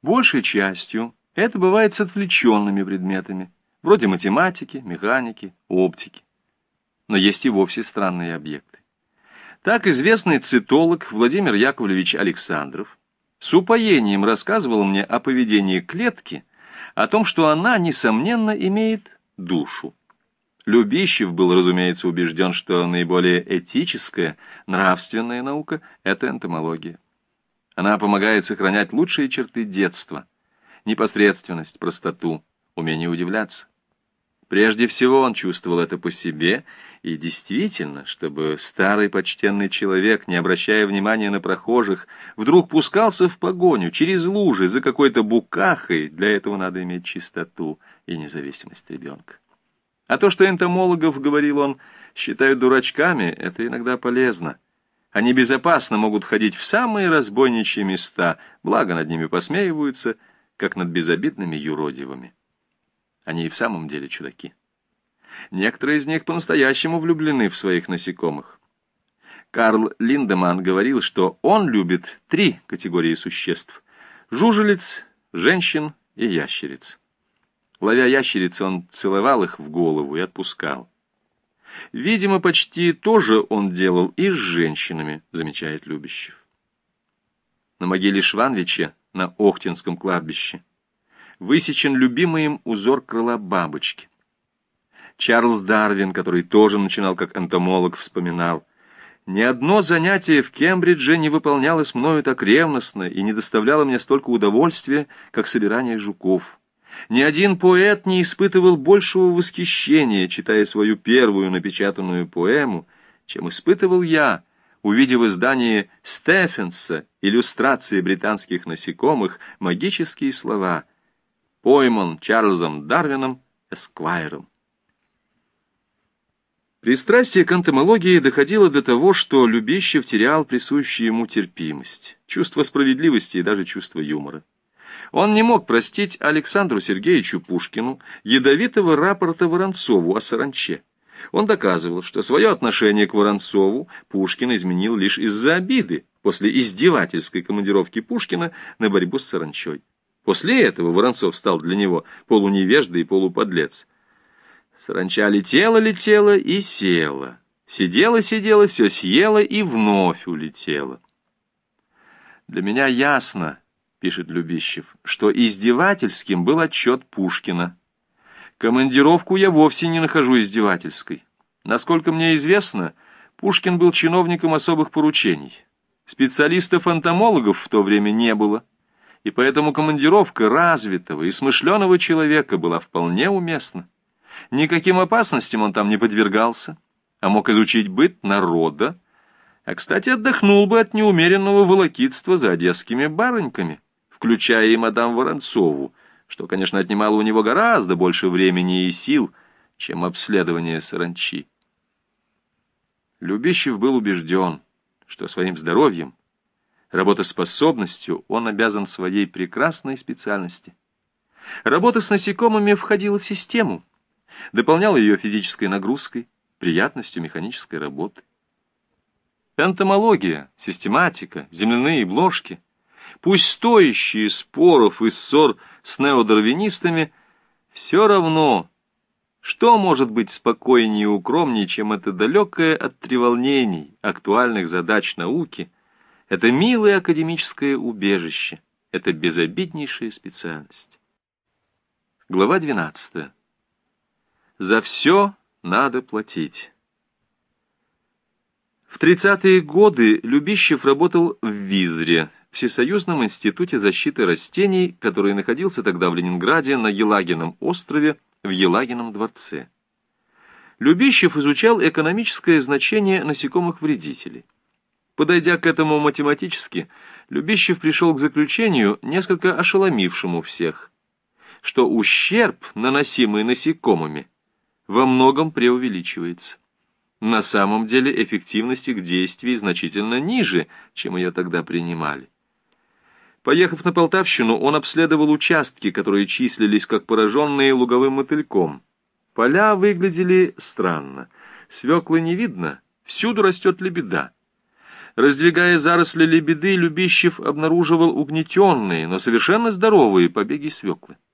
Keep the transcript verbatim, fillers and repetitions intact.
Большей частью это бывает с отвлеченными предметами, вроде математики, механики, оптики. Но есть и вовсе странные объекты. Так известный цитолог Владимир Яковлевич Александров с упоением рассказывал мне о поведении клетки, о том, что она, несомненно, имеет душу. Любищев был, разумеется, убежден, что наиболее этическая, нравственная наука — это энтомология. Она помогает сохранять лучшие черты детства, непосредственность, простоту, умение удивляться. Прежде всего он чувствовал это по себе, и действительно, чтобы старый почтенный человек, не обращая внимания на прохожих, вдруг пускался в погоню через лужи за какой-то букахой, для этого надо иметь чистоту и независимость ребенка. А то, что энтомологов, говорил он, считают дурачками, это иногда полезно. Они безопасно могут ходить в самые разбойничьи места, благо над ними посмеиваются, как над безобидными юродивыми. Они и в самом деле чудаки. Некоторые из них по-настоящему влюблены в своих насекомых. Карл Линдеманн говорил, что он любит три категории существ — жужелиц, женщин и ящериц. Ловя ящериц, он целовал их в голову и отпускал. Видимо, почти то же он делал и с женщинами, замечает Любищев. На могиле Шванвича на Охтинском кладбище высечен любимый им узор крыла бабочки. Чарльз Дарвин, который тоже начинал как энтомолог, вспоминал: «Ни одно занятие в Кембридже не выполнялось мною так ревностно и не доставляло мне столько удовольствия, как собирание жуков. Ни один поэт не испытывал большего восхищения, читая свою первую напечатанную поэму, чем испытывал я, увидев в издании Стефенса иллюстрации британских насекомых магические слова: «Пойман Чарльзом Дарвином, эсквайром». Пристрастие к энтомологии доходило до того, что Любищев терял присущую ему терпимость, чувство справедливости и даже чувство юмора. Он не мог простить Александру Сергеевичу Пушкину ядовитого рапорта Воронцову о саранче. Он доказывал, что свое отношение к Воронцову Пушкин изменил лишь из-за обиды после издевательской командировки Пушкина на борьбу с саранчой. После этого Воронцов стал для него полуневежда и полуподлец. Саранча летела-летела и села, сидела-сидела, все съела и вновь улетела. «Для меня ясно, — пишет Любищев, — что издевательским был отчет Пушкина. Командировку я вовсе не нахожу издевательской. Насколько мне известно, Пушкин был чиновником особых поручений. Специалистов-энтомологов в то время не было, и поэтому командировка развитого и смышленого человека была вполне уместна. Никаким опасностям он там не подвергался, а мог изучить быт народа, а, кстати, отдохнул бы от неумеренного волокитства за одесскими барыньками, включая и мадам Воронцову, что, конечно, отнимало у него гораздо больше времени и сил, чем обследование саранчи. Любищев был убежден, что своим здоровьем, работоспособностью он обязан своей прекрасной специальности. Работа с насекомыми входила в систему, дополняла ее физической нагрузкой, приятностью механической работы. Энтомология, систематика, земляные бложки, пусть стоящие споров и ссор с неодарвинистами, все равно, что может быть спокойнее и укромнее, чем это далекое от треволнений, актуальных задач науки, это милое академическое убежище, это безобиднейшая специальность. Глава двенадцатая. За все надо платить. В тридцатые годы Любищев работал в ВИЗРе, Всесоюзном институте защиты растений, который находился тогда в Ленинграде на Елагином острове в Елагином дворце. Любищев изучал экономическое значение насекомых-вредителей. Подойдя к этому математически, Любищев пришел к заключению, несколько ошеломившему всех, что ущерб, наносимый насекомыми, во многом преувеличивается. На самом деле эффективность их действий значительно ниже, чем ее тогда принимали. Поехав на Полтавщину, он обследовал участки, которые числились как пораженные луговым мотыльком. Поля выглядели странно. Свеклы не видно, всюду растет лебеда. Раздвигая заросли лебеды, Любищев обнаруживал угнетенные, но совершенно здоровые побеги свеклы.